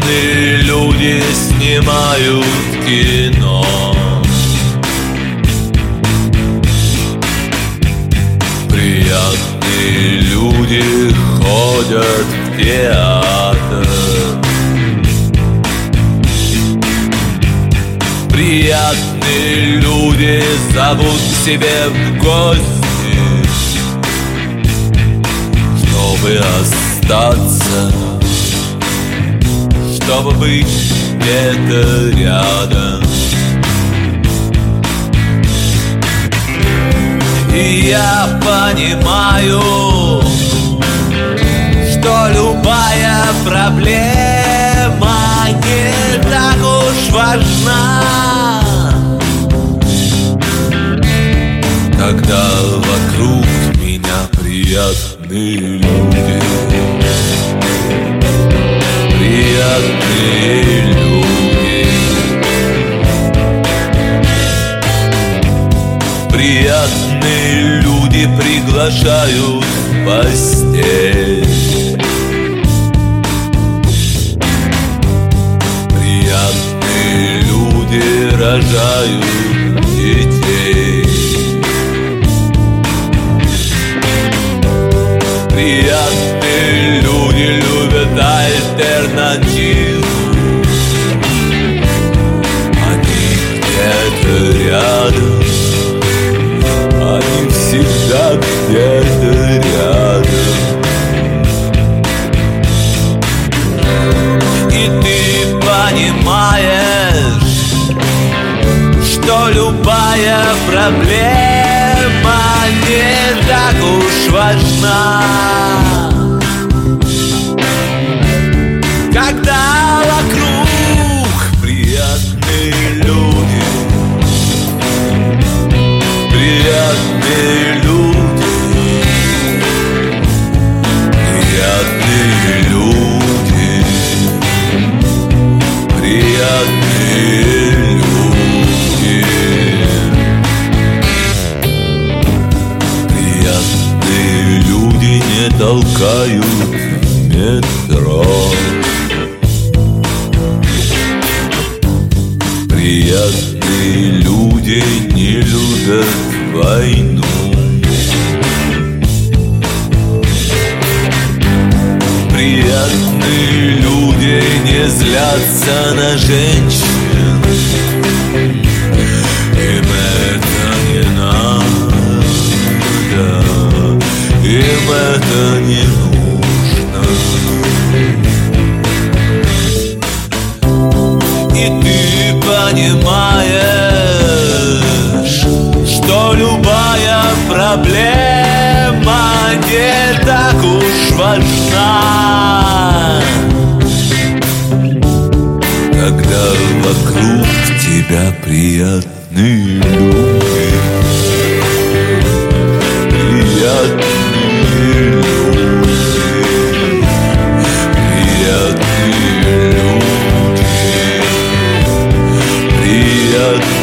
Приятные люди снимают кино. Приятные люди ходят в театр. Приятные люди зовут к себе в гости, чтобы остаться, чтобы быть где-то рядом. И я понимаю, что любая проблема не так уж важна, когда вокруг меня приятные люди. Приятные люди. Приятные люди приглашают в постель. Приятные люди рожают детей. Приятные люди любят альтернативу. Они где-то рядом, они всегда где-то рядом. И ты понимаешь, что любая проблема не так уж важна, когда вокруг приятные люди. Приятные люди. Приятные люди. Приятные люди. Приятные люди не толкают метро. Приятные люди не любят войну. Приятные люди не злятся на женщин. Им это не надо, им это не нужно. И ты понимаешь, что любая проблема не так уж важна, когда вокруг тебя приятные люди. Приятные люди. Приятные люди. Приятные люди.